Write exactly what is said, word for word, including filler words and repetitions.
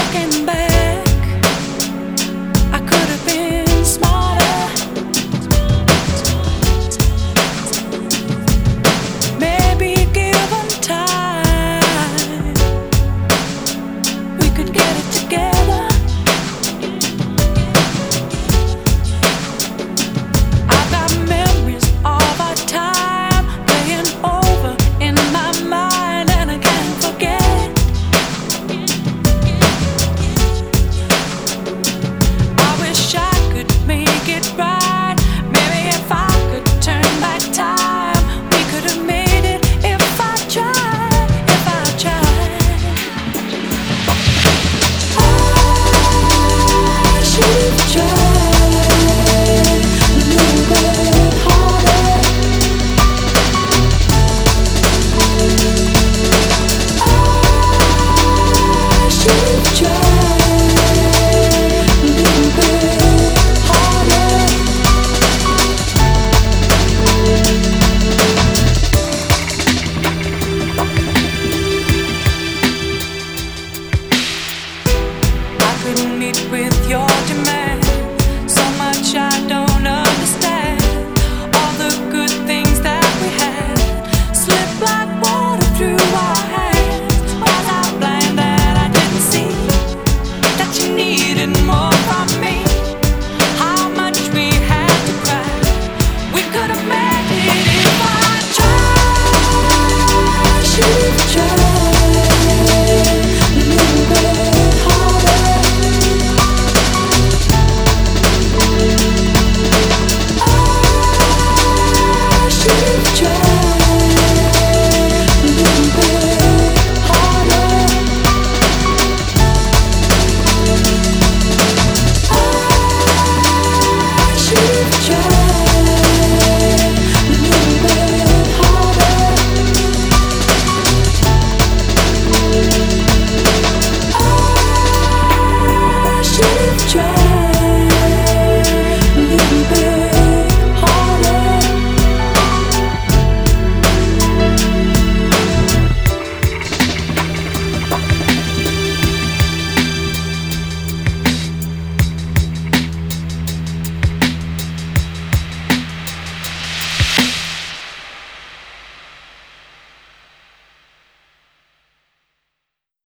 Looking back, I could have been smarter. Maybe given time, we could get it together. I've got memories of our time playing over in my mind, and I can't forget. I wish I could make it right. Maybe if I could turn back time, we could have made it if I tried, if I tried. I should have tried a little bit harder. I should have tried a little bit harder. I couldn't meet with